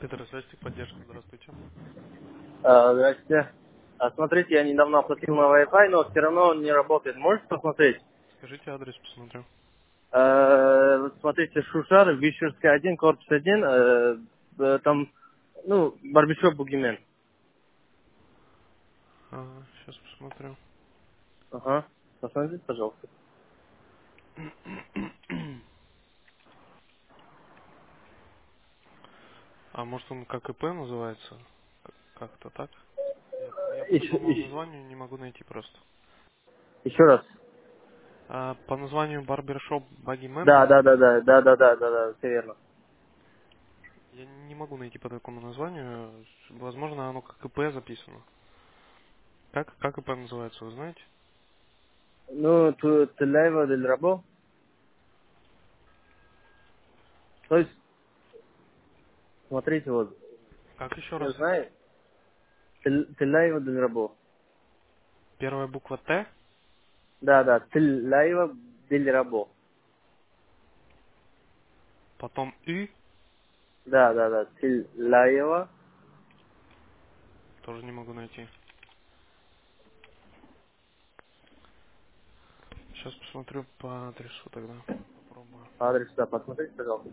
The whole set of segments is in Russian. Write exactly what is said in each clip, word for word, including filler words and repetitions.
Петросвязь, поддержка, здравствуйте. А, Здравствуйте. А, смотрите, я недавно оплатил на Wi-Fi, но все равно он не работает. Можете посмотреть? Скажите адрес, посмотрю. Э, вот смотрите, Шушар, Вишерская один, корпус один, э, э, там, ну, барбершоп Бугимен. А, сейчас посмотрю. Ага. Посмотрите, пожалуйста. А может он как ИП называется? Как-то так? Я, я по Еще, самому еще, названию не могу найти просто. еще раз. А, по названию Barbershop Baggyman Да, да, да, называется? да, да, да, да, да, да, все верно. Я не могу найти по такому названию. Возможно, оно как ИП записано. Как, как ИП называется, вы знаете? Ну, ту- Теляева дель Рабо. То есть, смотрите, вот, Как еще я раз? знаю, Тел- Теляева дель Рабо. Первая буква Т, Да, да, Теляева дель Рабо. потом И, Да, да, да, Теляева. тоже не могу найти. Сейчас посмотрю по адресу тогда. Попробую. Адрес, да, посмотрите, пожалуйста.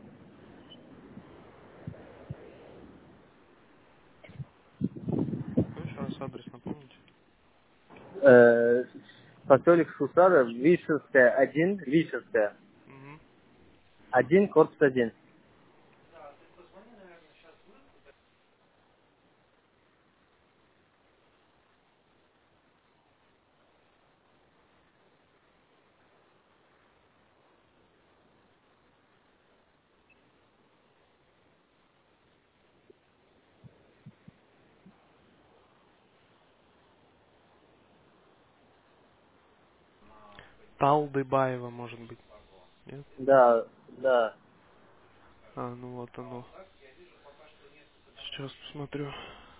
Какой еще раз адрес, напомните? Э, поселок Шусара, Вишерская, один, Вишерская, Угу. один, корпус один. Талдыбаева, может быть. Нет? Да, да. А, ну вот оно. Сейчас посмотрю.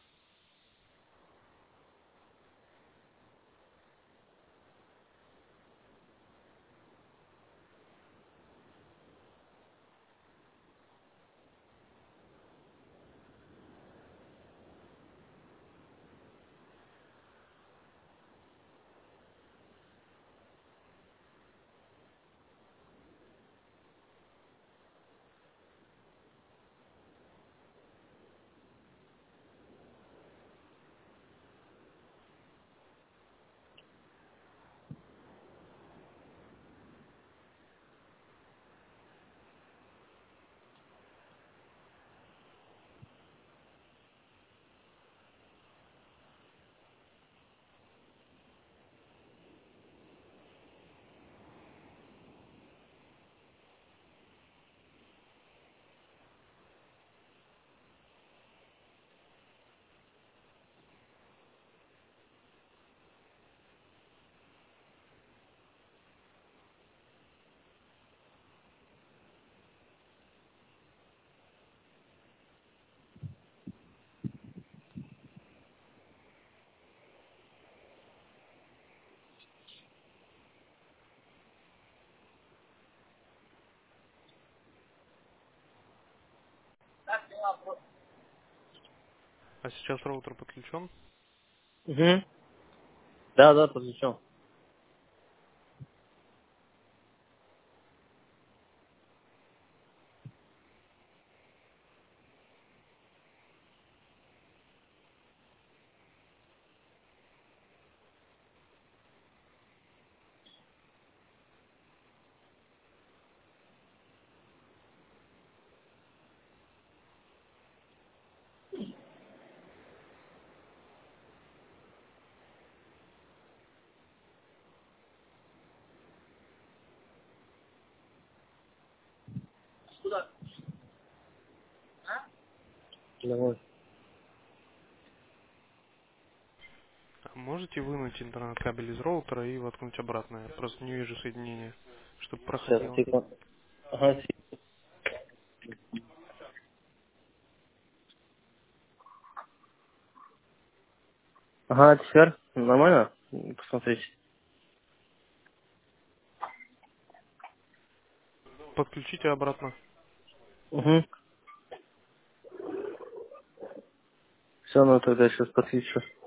А сейчас роутер подключен. Угу. Да, да, подключен. Давай. А можете вынуть интернет-кабель из роутера и воткнуть обратно? Я просто не вижу соединения, чтобы Сейчас, проходило. секунду. Ага, се- ага, теперь нормально? Посмотрите. Подключите обратно. Угу. Все равно тогда сейчас подключу.